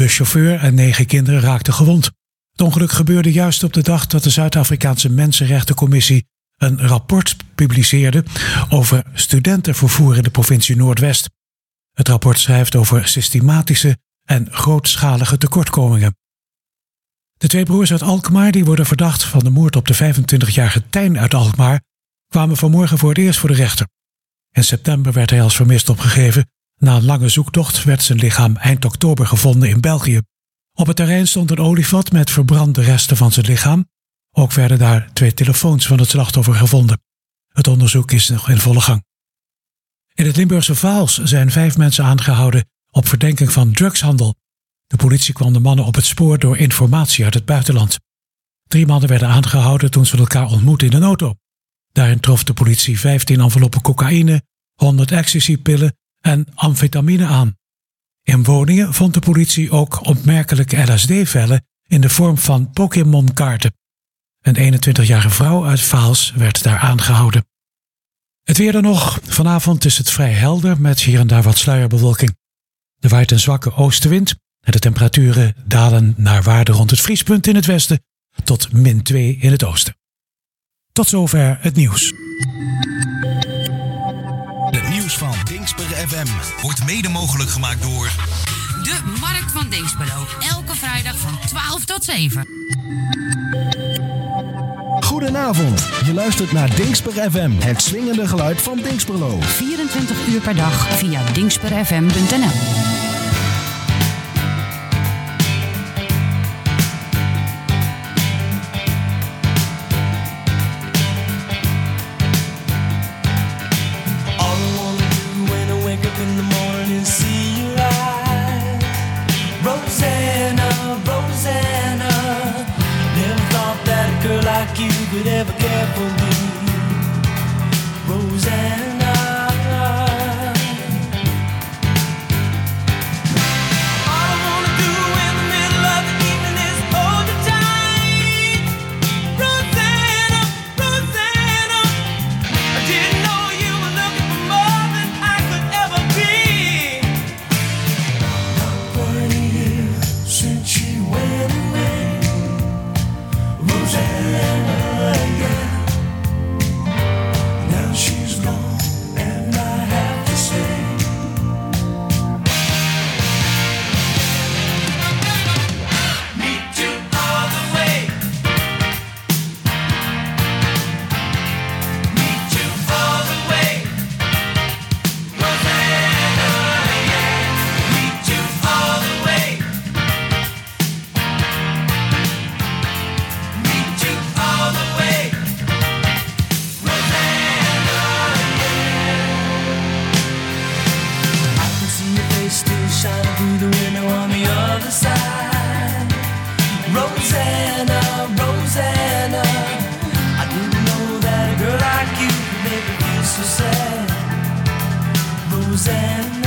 buschauffeur en 9 kinderen raakten gewond. Het ongeluk gebeurde juist op de dag dat de Zuid-Afrikaanse Mensenrechtencommissie een rapport publiceerde over studentenvervoer in de provincie Noordwest. Het rapport schrijft over systematische en grootschalige tekortkomingen. De 2 broers uit Alkmaar, die worden verdacht van de moord op de 25-jarige Tijn uit Alkmaar, kwamen vanmorgen voor het eerst voor de rechter. In september werd hij als vermist opgegeven. Na een lange zoektocht werd zijn lichaam eind oktober gevonden in België. Op het terrein stond een olievat met verbrande resten van zijn lichaam. Ook werden daar 2 telefoons van het slachtoffer gevonden. Het onderzoek is nog in volle gang. In het Limburgse Vaals zijn 5 mensen aangehouden op verdenking van drugshandel. De politie kwam de mannen op het spoor door informatie uit het buitenland. 3 mannen werden aangehouden toen ze elkaar ontmoetten in een auto. Daarin trof de politie 15 enveloppen cocaïne, 100 ecstasypillen en amfetamine aan. In woningen vond de politie ook opmerkelijke LSD-vellen in de vorm van Pokémon-kaarten. Een 21-jarige vrouw uit Vaals werd daar aangehouden. Het weer dan nog. Vanavond is het vrij helder met hier en daar wat sluierbewolking. Er waait een zwakke oostenwind en de temperaturen dalen naar waarde rond het vriespunt in het westen tot -2 in het oosten. Tot zover het nieuws. Het nieuws van Dingsper FM wordt mede mogelijk gemaakt door de Markt van Dingsperlo. Elke vrijdag van 12 tot 7. Goedenavond, je luistert naar Dingsper FM, het swingende geluid van Dingsperlo. 24 uur per dag via dingsperfm.nl. Could ever care for me, Rosanna. All I wanna do in the middle of the evening is hold you tight, Rosanna, Rosanna. I didn't know you were looking for more than I could ever be. Not quite a year since she went away, Rosanna. She's gone and I have to stay. Meet you all the way. Meet you all the way. Rosanna, yeah. Meet you all the way. Meet you all the way. Still shining through the window on the other side. Rosanna, Rosanna, I didn't know that a girl like you could make me feel so sad. Rosanna.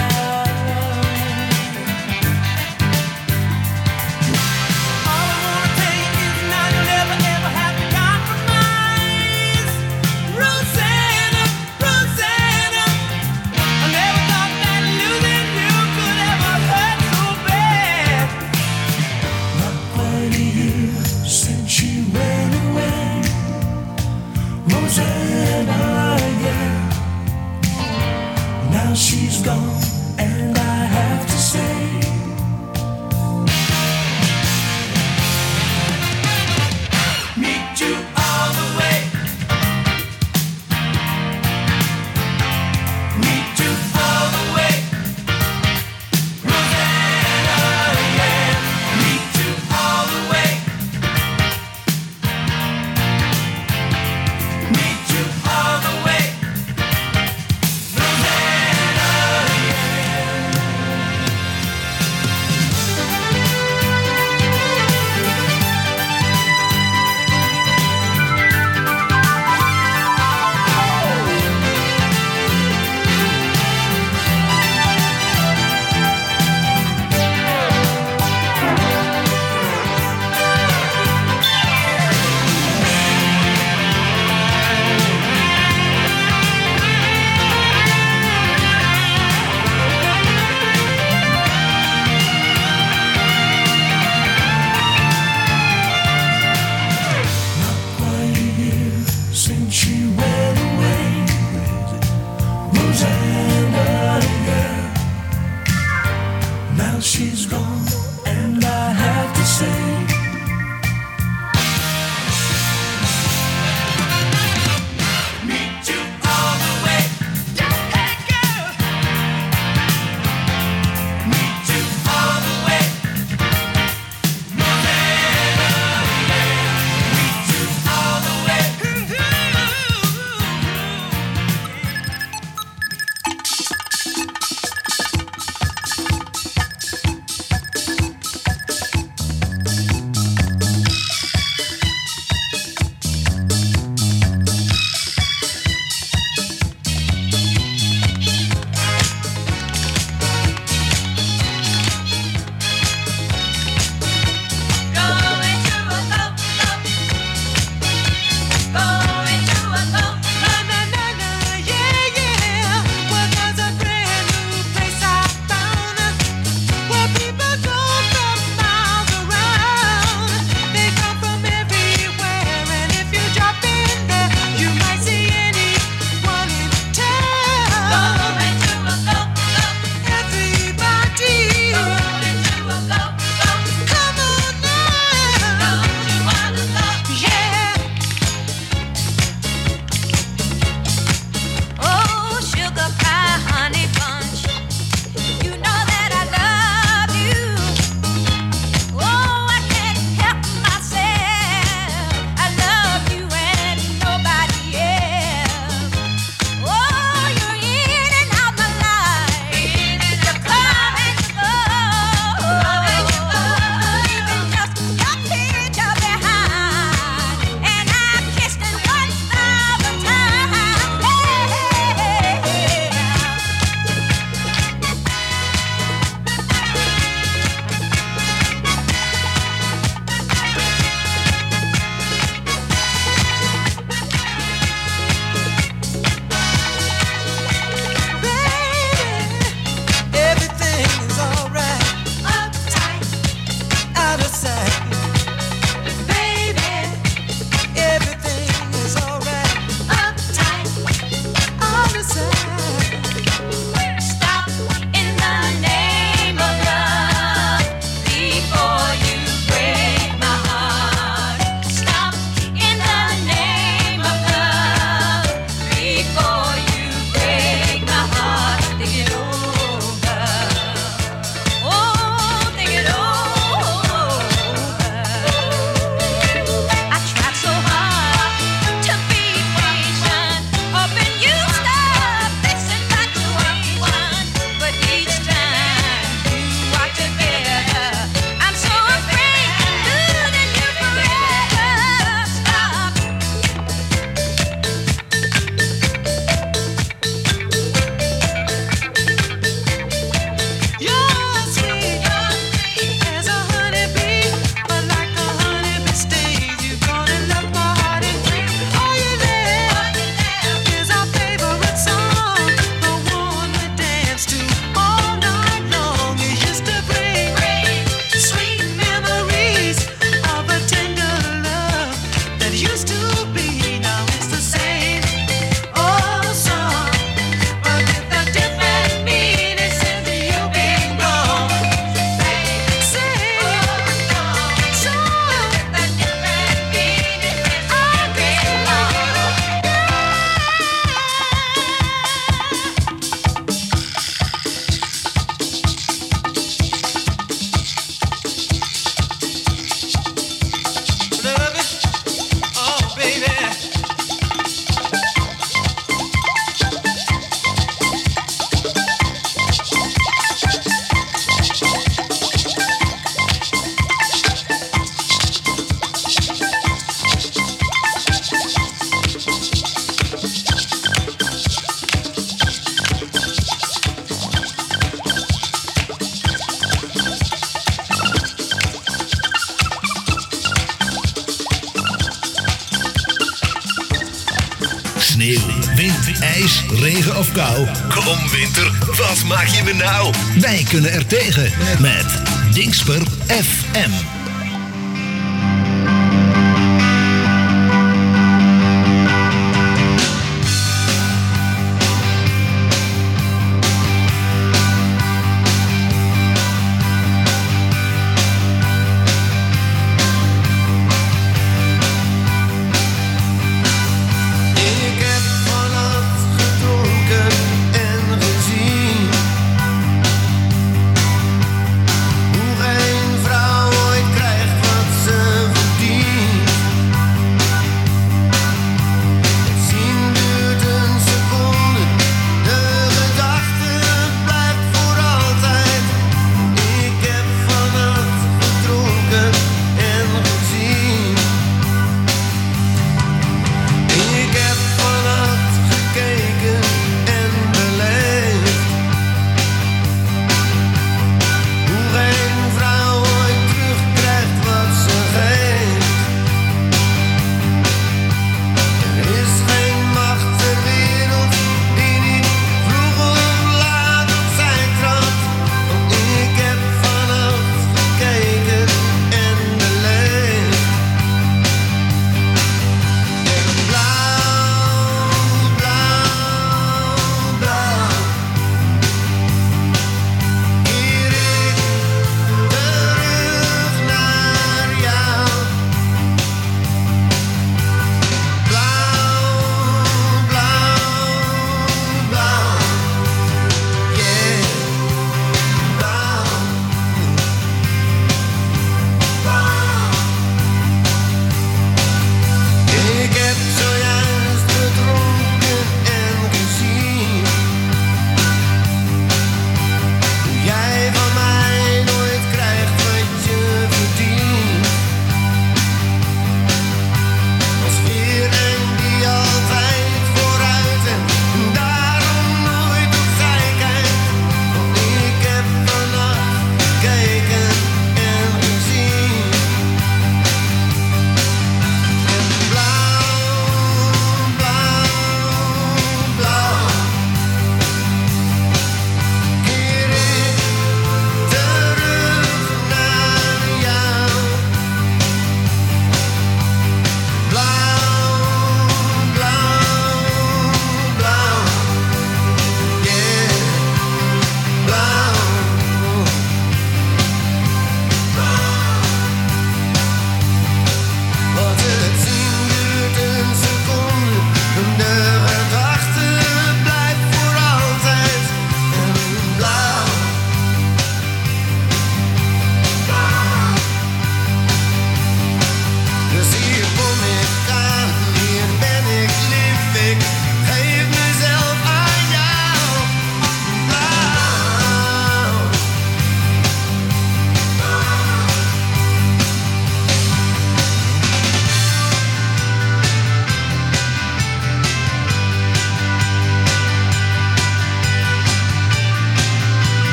All I wanna tell you is now you'll never ever have to compromise. Rosanna, Rosanna, I never thought that losing you could ever hurt so bad. Not quite a year since she went away, Rosanna, yeah. Now she's gone was wrong, and I have to say. Sneeuw, wind, ijs, regen of kou. Kom winter, wat maak je me nou? Wij kunnen er tegen met Dingsper FM.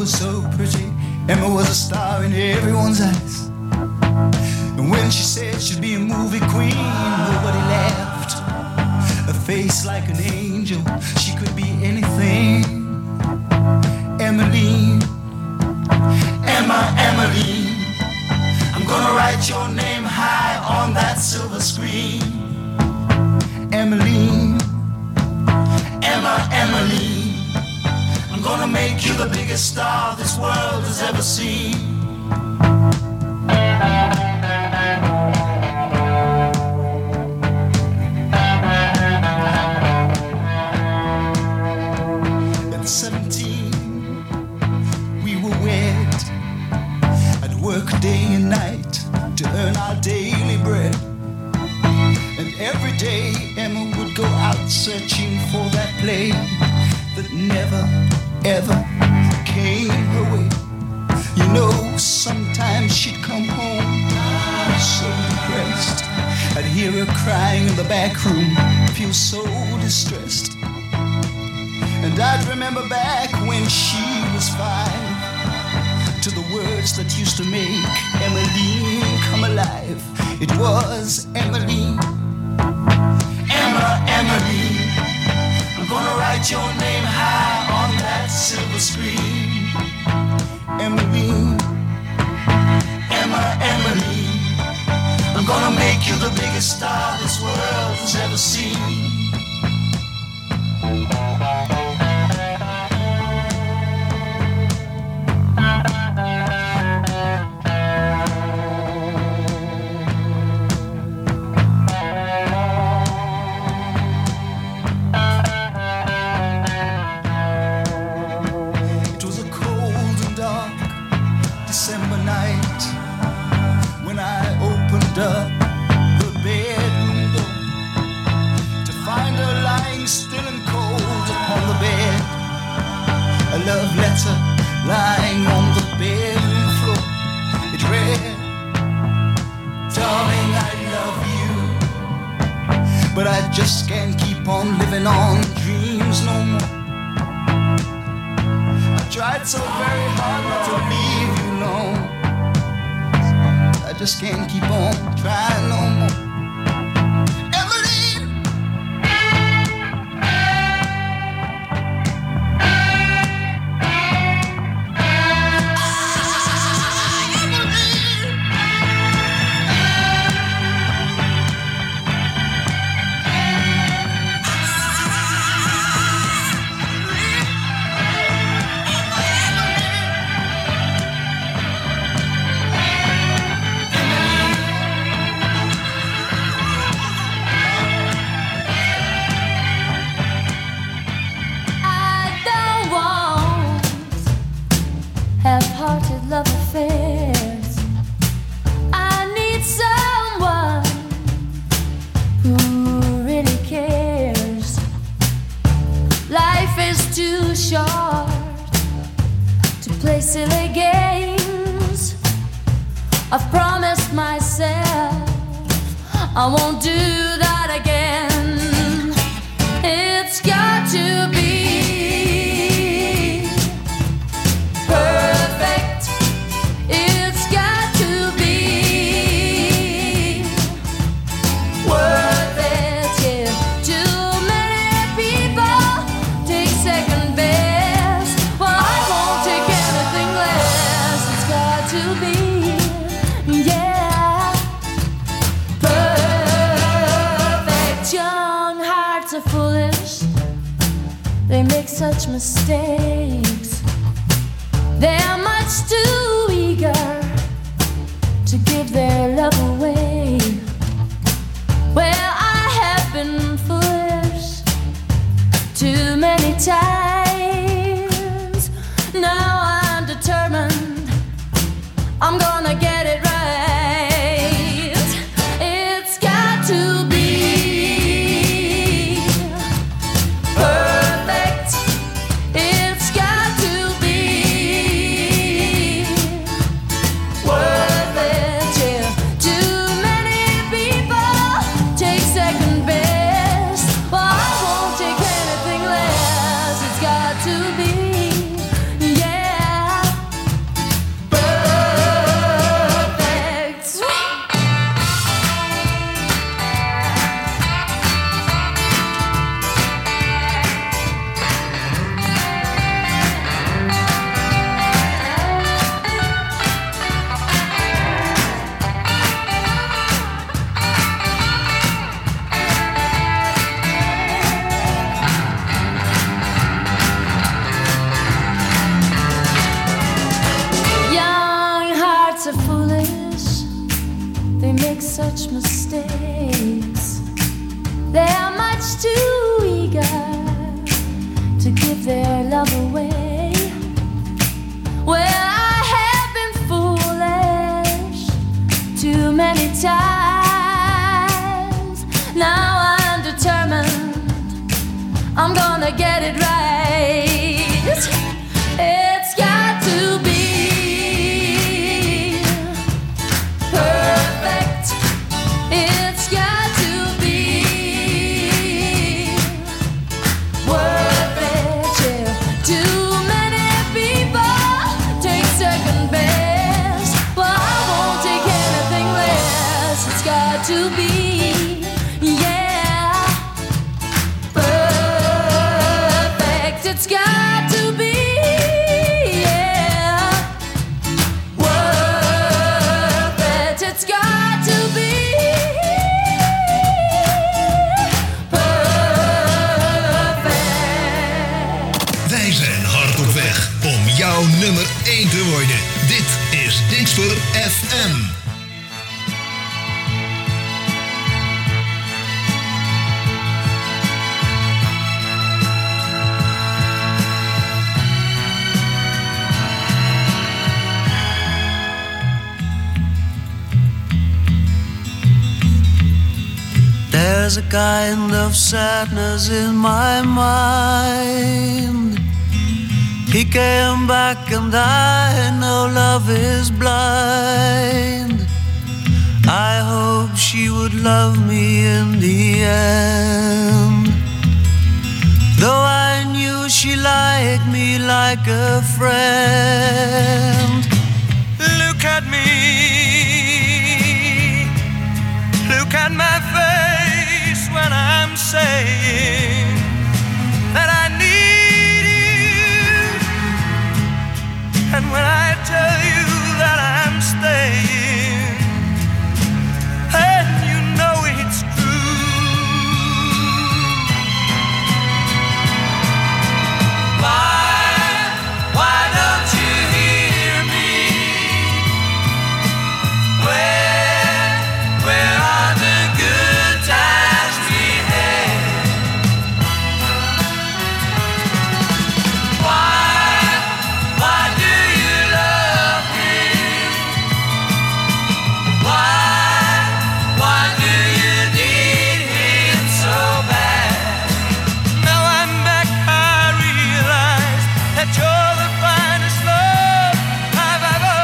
was so pretty. Emma was a star in everyone's eyes. And when she said she'd be a movie queen, nobody laughed. A face like an angel, she could be anything. Emmeline, Emmeline, I'm gonna write your name high on that silver screen. Emmeline, Emmeline, I'm gonna make you the biggest star this world has ever seen. At 17, we were wed. I'd work day and night to earn our daily bread. And every day Emma would go out searching for that play that never, ever came her way. You know, sometimes she'd come home so depressed. I'd hear her crying in the back room, feel so distressed. And I'd remember back when she was 5, to the words that used to make Emmeline come alive. It was Emmeline, Emmeline, I'm gonna write your name high on that silver screen. Emmeline, Emmeline, I'm gonna make you the biggest star this world has ever seen. Up the bedroom door to find her lying still and cold upon the bed. A love letter lying on the bedroom floor. It read, darling, I love you, but I just can't keep on living on dreams no more. I tried so very hard not to leave you alone. I just can't keep on trying no more. Emmeline, half-hearted love affairs. I need someone who really cares. Life is too short to play silly games. I've promised myself I won't do that again. It's got to be perfect. It's got to be worth it. Yeah. Too many people take second best. Well, I won't take anything less. It's got to be, yeah, perfect. Young hearts are foolish. They make such mistakes. They're much too eager to give their love away. Well, I have been foolish too many times. Now I'm determined I'm gonna get it right. It's got to be perfect. It's got to be worth it, yeah. Too such mistakes. They are much too eager to give their love away. Well, I have been foolish too many times. Now I'm determined I'm gonna get it right. It's got to be perfect. It's got to be worth it. Yeah. Too many people take second best. Well, I won't take anything less. It's got to be, yeah, perfect. It's got to be. Jouw nummer 1 te worden. Dit is Dingsper FM. There's a kind of sadness in my mind. He came back and I know love is blind. I hope she would love me in the end. Though I knew she liked me like a friend. Look at me. Look at my face when I'm saying that I need. And when I tell you that I'm staying, and you know it's true. Why don't you hear me? Where are the good times we had? Why do you love me? Why do you need him so bad? Now I'm back, I realize that you're the finest love I've ever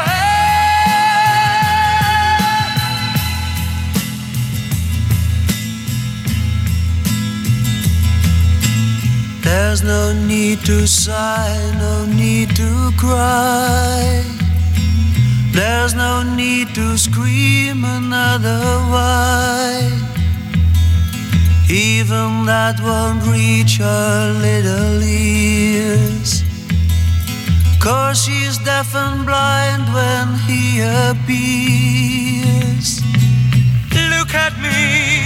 had. There's no need to sigh, no need to cry. There's no need to scream another why. Even that won't reach her little ears. 'Cause she's deaf and blind when he appears. Look at me.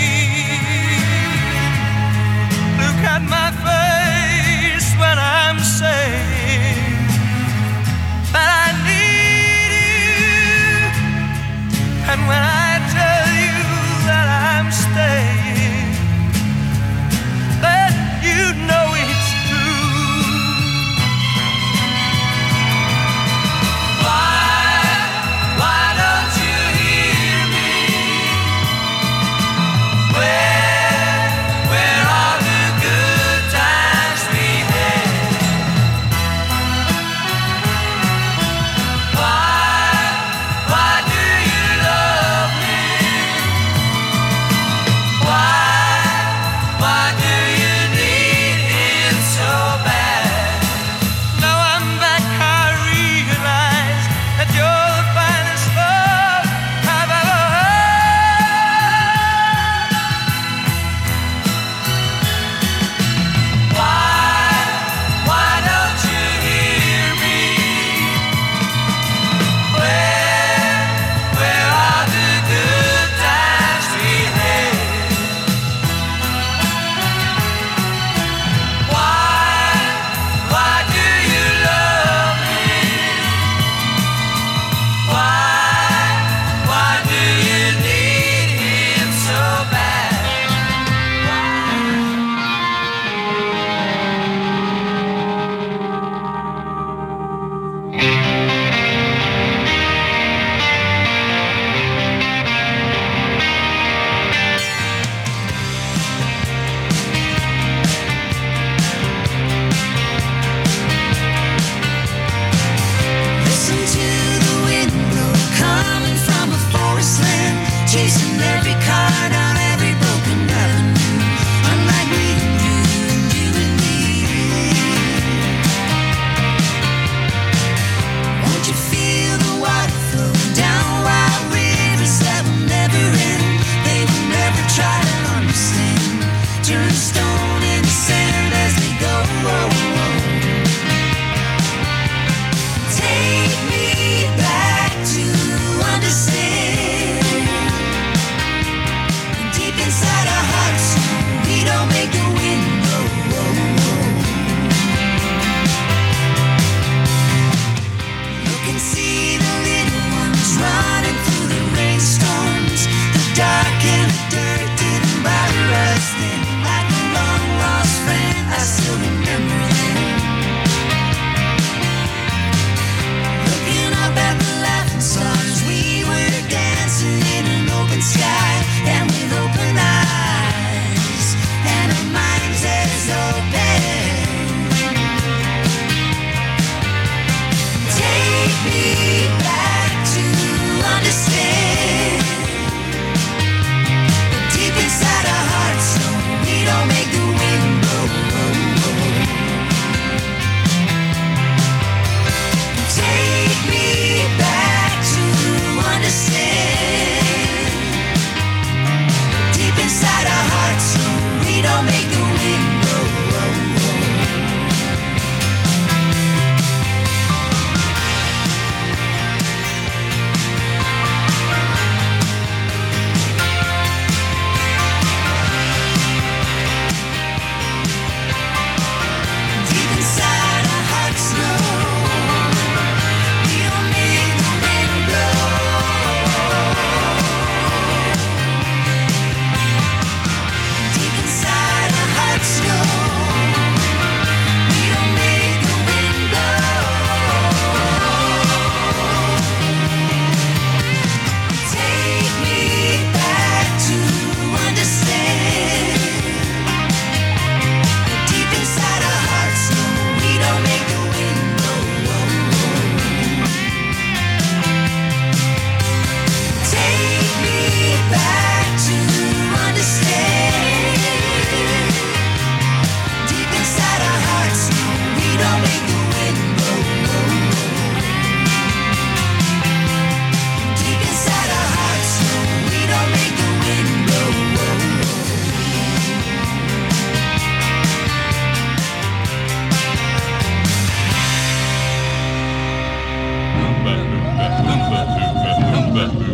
Look at my face when I'm saying that I need you. And when I tell you that I'm staying, then you know it's true. Why don't you hear me?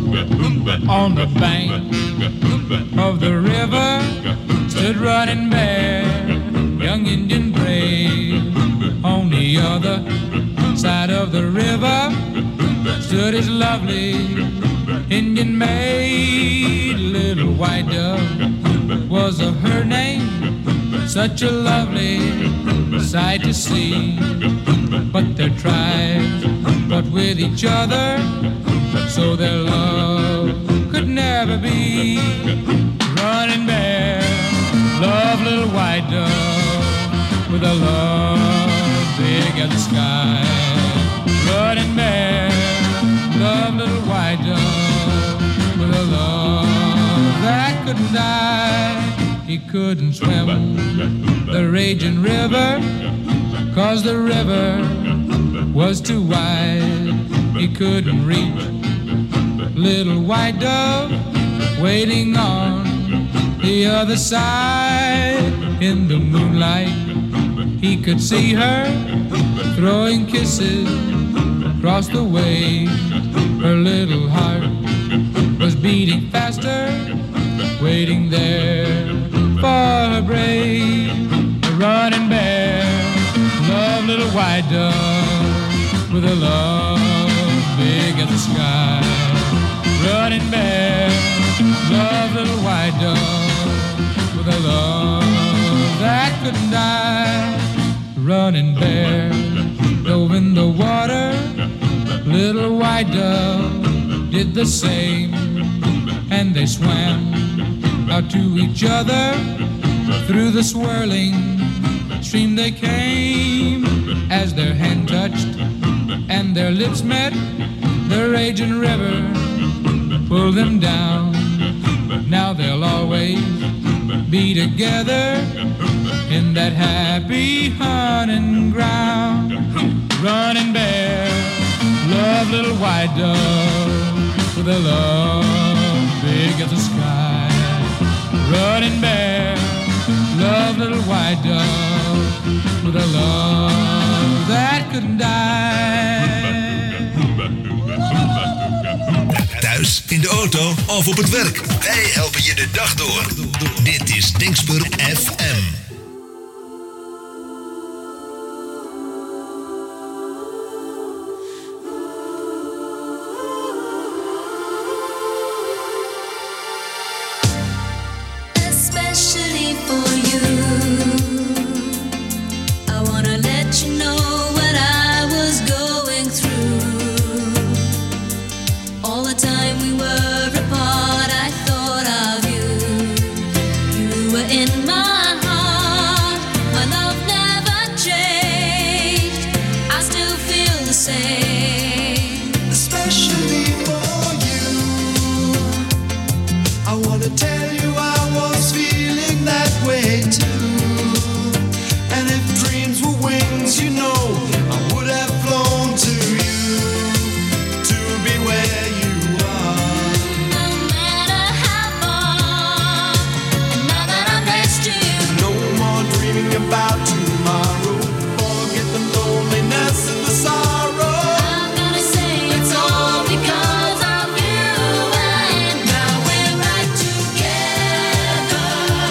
On the bank of the river stood Running Bear, young Indian brave. On the other side of the river stood his lovely Indian maid. Little white dove was her name, such a lovely sight to see. But their tribes fought with each other, so their love could never be. Running Bear loved Little White Dove with a love big as the sky. Running Bear loved Little White Dove with a love that couldn't die. He couldn't swim the raging river, 'cause the river was too wide. He couldn't reach Little White Dove waiting on the other side. In the moonlight he could see her throwing kisses across the waves. Her little heart was beating faster, waiting there for her brave. The Running Bear loved Little White Dove with a love big as the sky. Running Bear loved Little White Dove with a love that couldn't die. Running Bear dove in the water, Little White Dove did the same, and they swam out to each other. Through the swirling stream they came. As their hand touched and their lips met, the raging river pulled them down. Now they'll always be together in that happy hunting ground. Running Bear loved Little White Dove with a love big as the sky. Running Bear loved Little White Dove with a love that couldn't die. Thuis, in de auto of op het werk. Wij helpen je de dag door. Dit is Dingsper FM. Especially for you, I wanna let you know what I was going through. All the time we were apart, I thought of you. You were in my heart, my love never changed. I still feel the same. Especially for you, I wanna tell you I was feeling that way too. And if dreams were wings, you know I would have flown to you, to be where you are. No matter how far, now that I'm next to you, No more dreaming about tomorrow. Forget the loneliness and the sorrow. I'm gonna say it's all because of you. And now we're right together,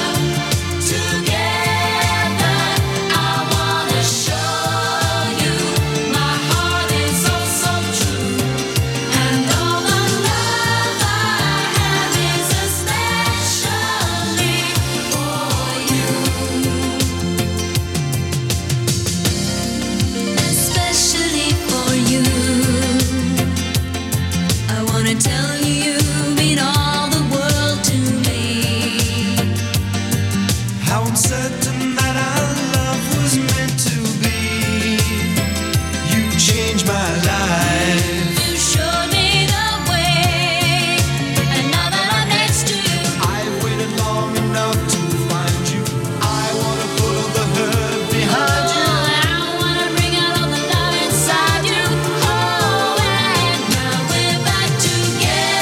together. I wanna show you my heart is so, so true. And all the love I have is especially for you. Especially for you, I wanna tell you you mean all the world to me. How I'm certain that our love was meant to be. You changed my life. You showed me the way, and now that I'm next to you, I've waited long enough to find you. I wanna put all the hurt behind you. I wanna bring out all the love inside you. Oh, and now we're back together,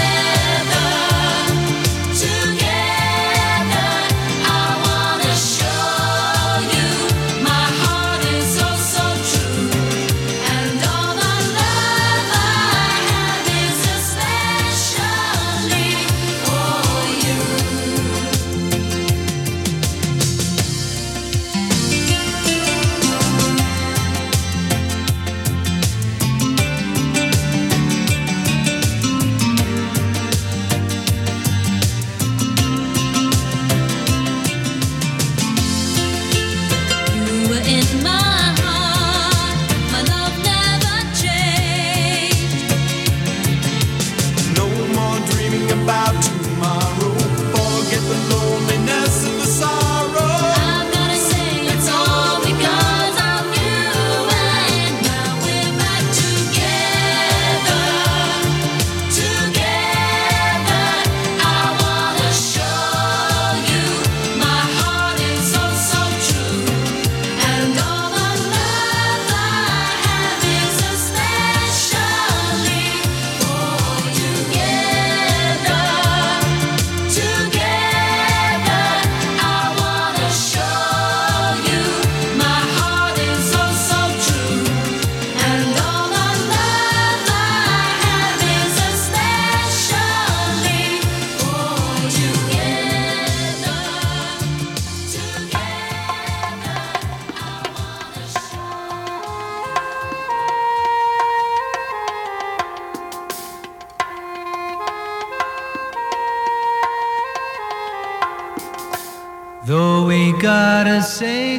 Though we gotta say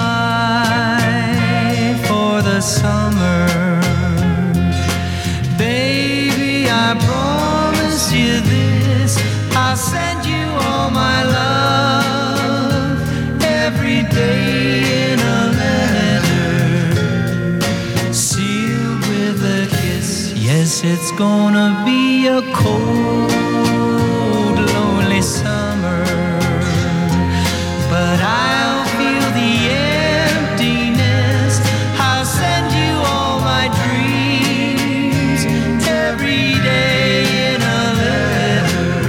goodbye for the summer, baby, I promise you this, I'll send you all my love every day in a letter, sealed with a kiss. Yes, it's gonna be a cold, lonely summer, but I'll feel the emptiness. I'll send you all my dreams every day in a letter,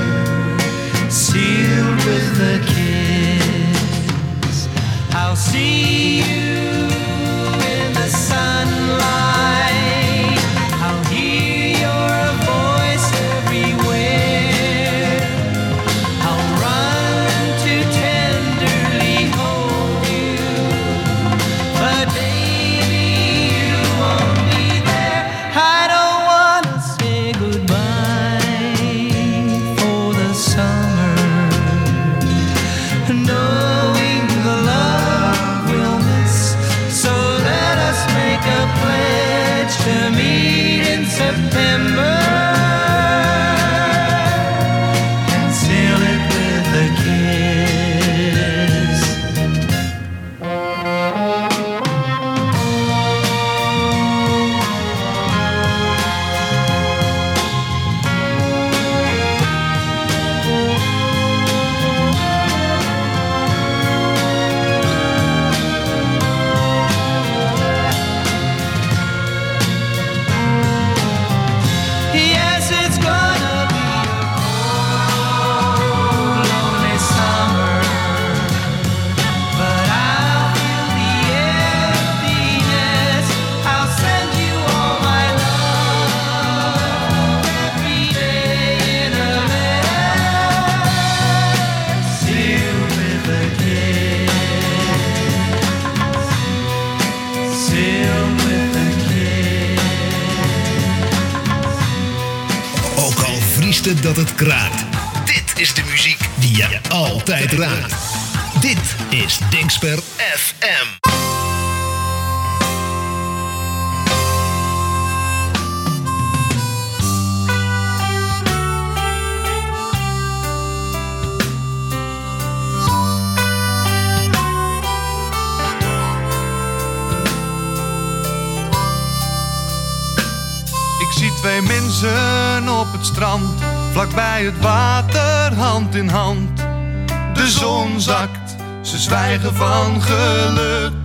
sealed with a kiss. I'll see you in the sunlight, I'll hear your voice everywhere, I'll run to tenderly hold you, but baby, you won't be there. I don't wanna say goodbye for the summer, knowing the love we'll miss. So let us make a pledge to meet in September and seal it with a kiss. Yes, it's gonna be a cold, lonely summer, but I'll feel the emptiness. I'll send you all my love every day in a letter, sealed with a kiss, sealed with a kiss. Ook al vriest het dat het kraakt. Dit is de muziek die je altijd raakt. Dit is Dingsper FM. Ik zie twee mensen op het strand, vlakbij het water, hand in hand. De zon zakt, ze zwijgen van geluk.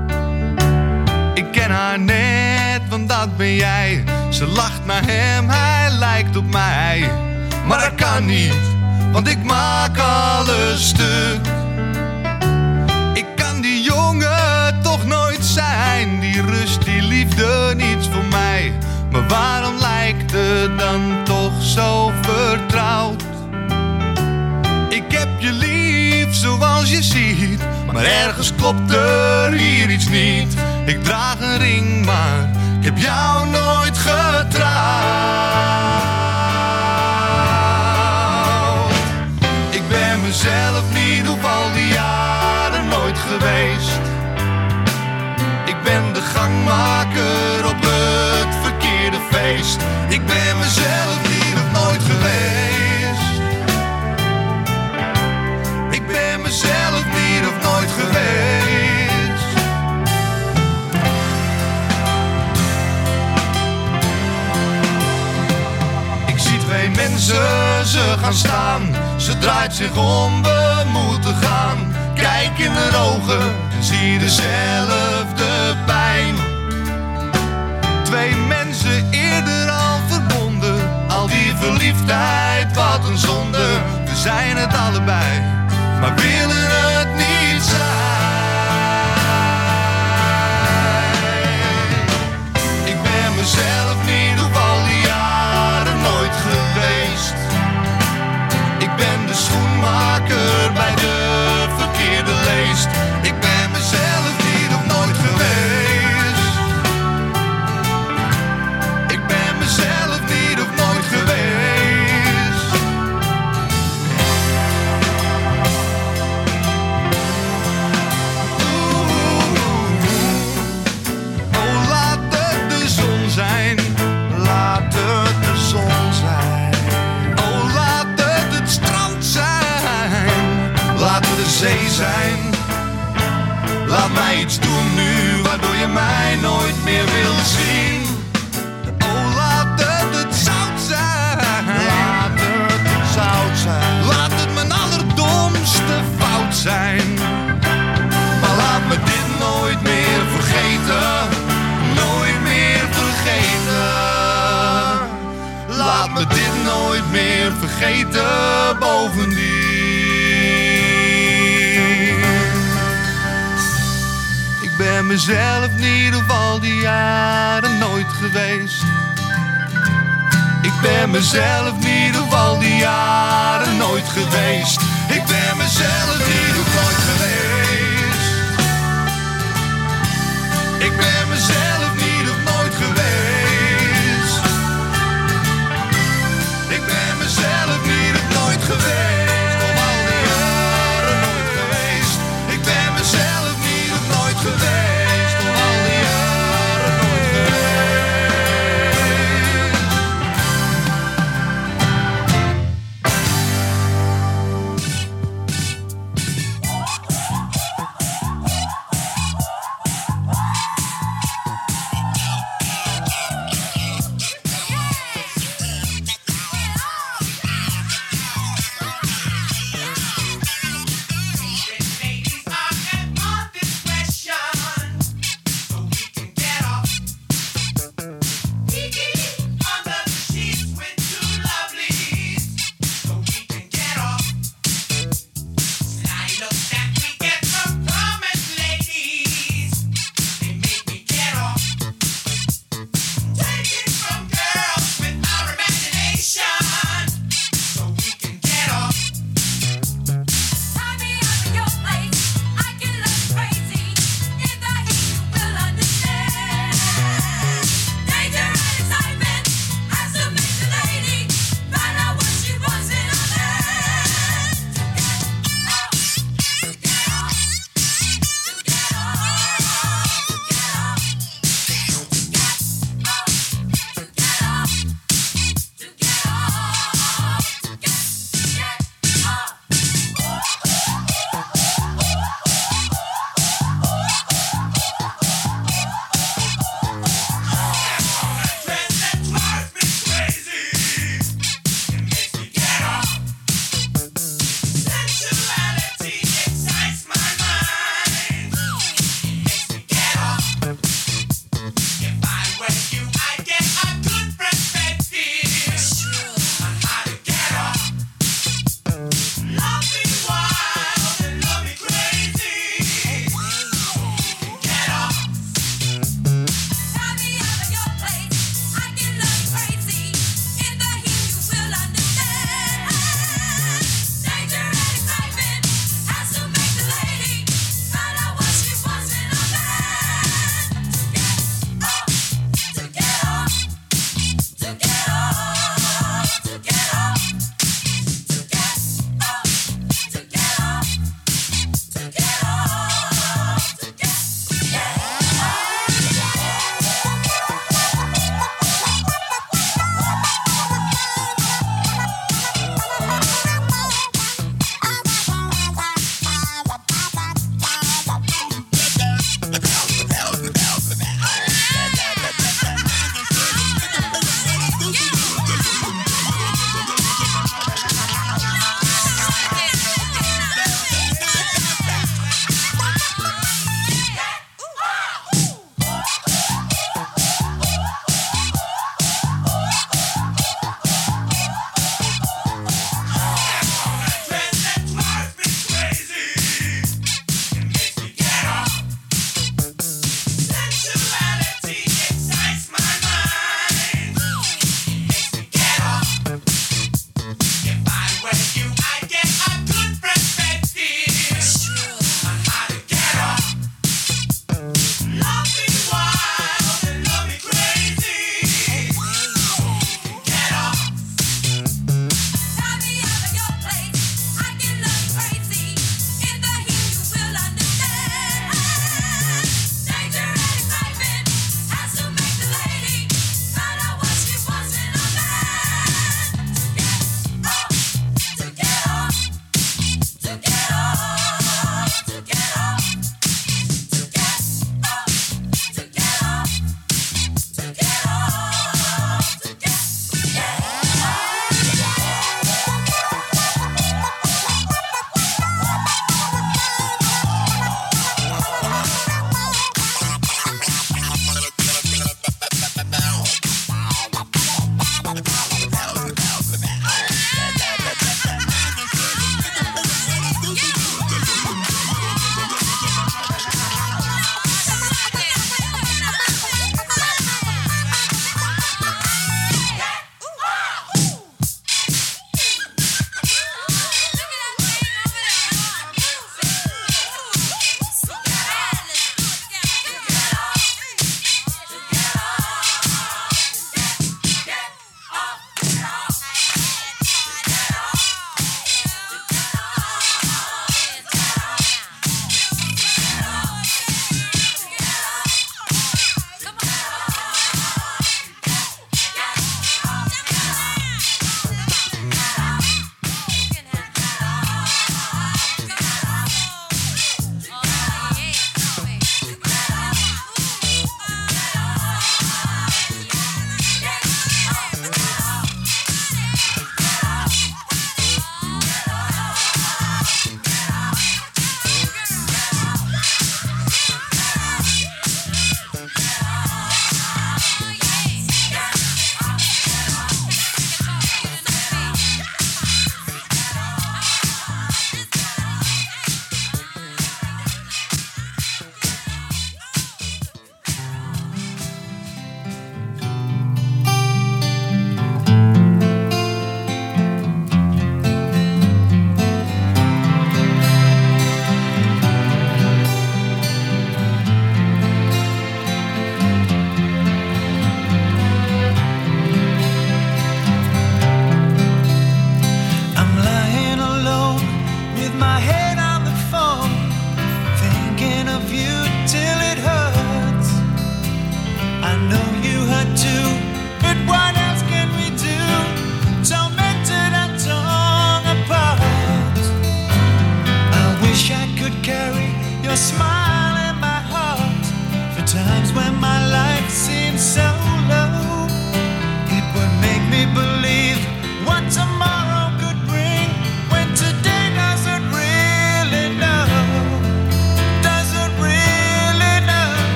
Ik ken haar net, want dat ben jij. Ze lacht naar hem, hij lijkt op mij. Maar dat kan niet, want ik maak alles stuk. Ik kan die jongen toch nooit zijn, die rust, die liefde, niets voor mij. Maar waarom lijkt het dan toch zo vertrouwd? Ik heb je lief zoals je ziet, maar ergens klopt er hier iets niet. Ik draag een ring, maar ik heb jou nooit getrouwd. Ik ben mezelf niet op al die jaren nooit geweest. Ik ben de gangmaker op het verkeerde feest. Ik ben mezelf niet of nooit geweest. Ik ben mezelf niet of nooit geweest. Ik zie twee mensen, ze gaan staan. Ze draait zich om, we moeten gaan. Kijk in haar ogen en zie dezelfde pijn. Twee mensen eerder al verbonden. Al die verliefdheid, wat een zonde. We zijn het allebei, maar willen het niet zijn. Ik ben mezelf niet op al die jaren nooit geweest. Ik ben de schoenmaker bij de verkeerde leest. Ik ben mezelf niet of nooit geweest. Ik laat me dit nooit meer vergeten bovendien. Ik ben mezelf in ieder geval die jaren nooit geweest. Ik ben mezelf in ieder geval die jaren nooit geweest. Ik ben mezelf in ieder geval nooit geweest. Ik ben mezelf in ieder geval nooit geweest. Ik ben mezelf in ieder geval nooit geweest. Om al die jaren nooit geweest. Ik ben mezelf in ieder geval nooit geweest. Om al die jaren nooit geweest.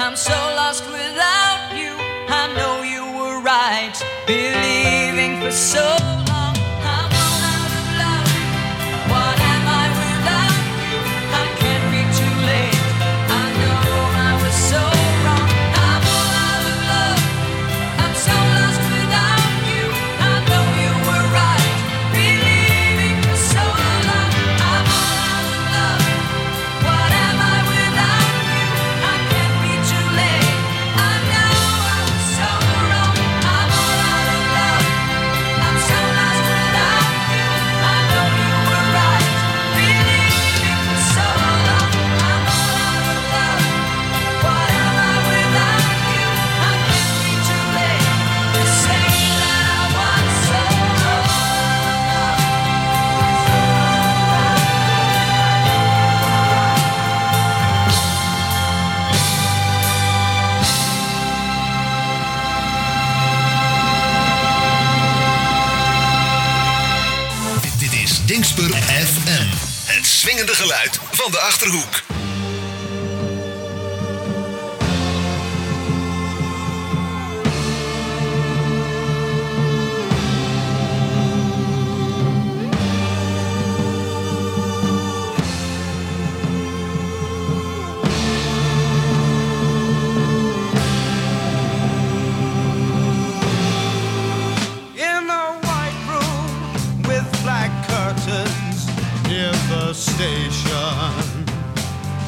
I'm so lost without you. I know you were right, believing for so long. I'm all out of love. What am I without you? I can't be too late. I know I was so wrong. I'm all out of love. I'm so lost without you. I know you were right, believing for so long. I'm all out of love. What am I without you? I can't be too late. I know I was so wrong. I'm all out of love. I'm so lost without you. I know you were right, believing for so long. I'm all out of love. What am I without you? I can't be too late to say that I was so wrong. Dit is Dingsper FM. Het swingende geluid van de Achterhoek. In a white room with black curtains near the station,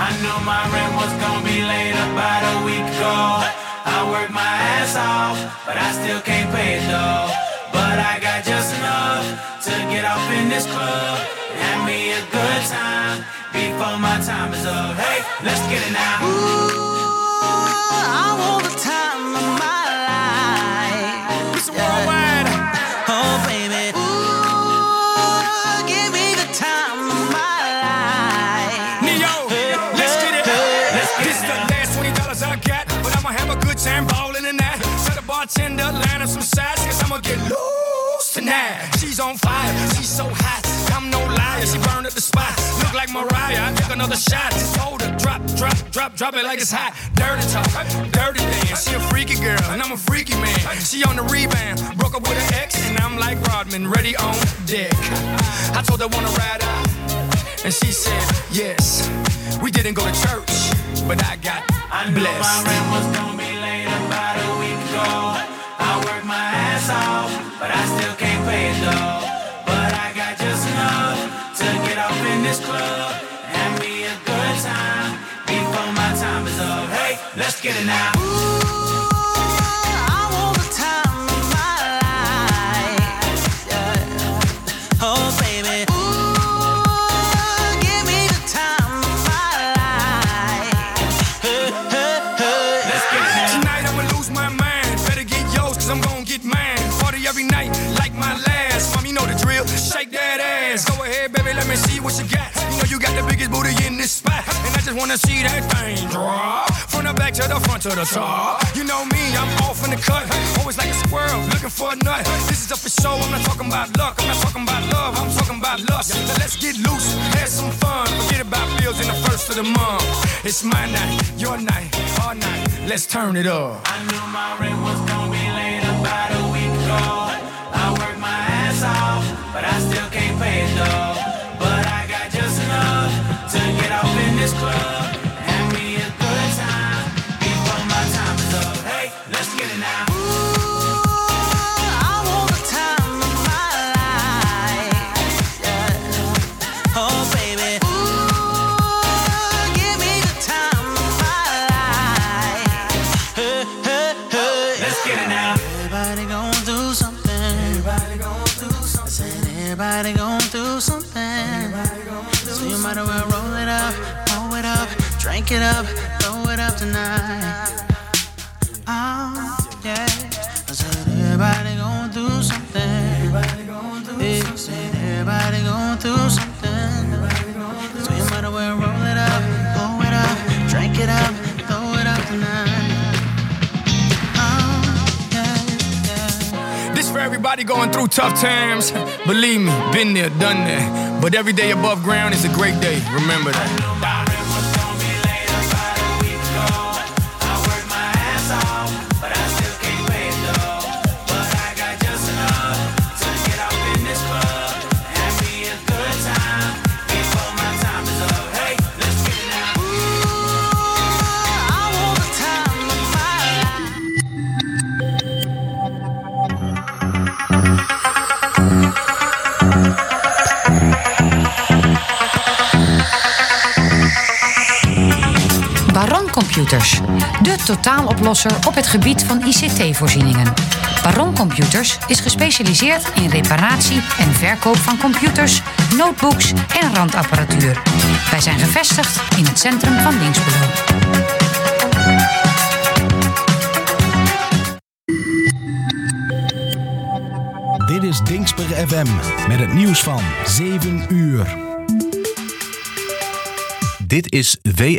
I knew my rent was gonna be late about a week ago. I worked my ass off, but I still can't pay it though. But I got just enough to get off in this club and have me a good time before my time is up. Hey, let's get it now. I want the time of my life. It's worldwide. Oh, baby. Ooh, give me the time of my life. Neo, let's get it. This is the last $20 I got, but I'ma have a good time ballin' in that. Tell the bartender, line up some sides, cause I'ma get loose tonight. She's on fire, she's so hot. I'm no liar, she burned up the spot. Look like Mariah, I took another shot. Just told her, drop it like it's hot. Dirty talk, dirty dance. She a freaky girl, and I'm a freaky man. She on the rebound, broke up with her ex, and I'm like Rodman, ready on deck. I told her wanna ride out, and she said yes. We didn't go to church, but I got blessed. I knew my rent was gonna be late about a week ago. I worked my ass off, but I still can't pay it though. But I got just enough to get off in this club and have me a good time before my time is up. Hey, let's get it now. I want the time of my life. Yeah. Oh, baby. Ooh, give me the time of my life. Let's get it now. Tonight I'ma lose my mind. Better get yours, cause I'm gonna get mine. Party every night like my last. Mom, you know the drill. Shake that ass. Go ahead, baby, let me see what you got. You know you got the biggest booty in this spot, and I just wanna see that thing drop from the back to the front to the top. You know me, I'm off in the cut. Always like a squirrel, looking for a nut. This is up for show. I'm not talking about luck. I'm not talking about love. I'm talking about lust. Now let's get loose, have some fun. Forget about bills in the first of the month. It's my night, your night, our night. Let's turn it up. I knew my rent was gonna be late about a week ago. I worked my ass off, but I still can't pay it though. But I got just enough to get off in this club and have me a good time before my time is up. Hey, let's get it now. I want the time of my life. Yeah. Oh, baby. Ooh, give me the time of my life. Let's get it now. Everybody gon' do something. Everybody gon' do something. Everybody gon' do something. So you might as well roll it up, drink it up, throw it up tonight. Oh, yeah. I said everybody gon' do something. Everybody gon' do something. Everybody gon' do something. So you might as well roll it up, drink it up, throw it up tonight. This for everybody going through tough times. Believe me, been there, done that. But every day above ground is a great day. Remember that. Baron Computers, de totaaloplosser op het gebied van ICT-voorzieningen. Baron Computers is gespecialiseerd in reparatie en verkoop van computers, notebooks en randapparatuur. Wij zijn gevestigd in het centrum van Dinxperlo. Dit is Dinxper FM met het nieuws van 7 uur. Dit is WNL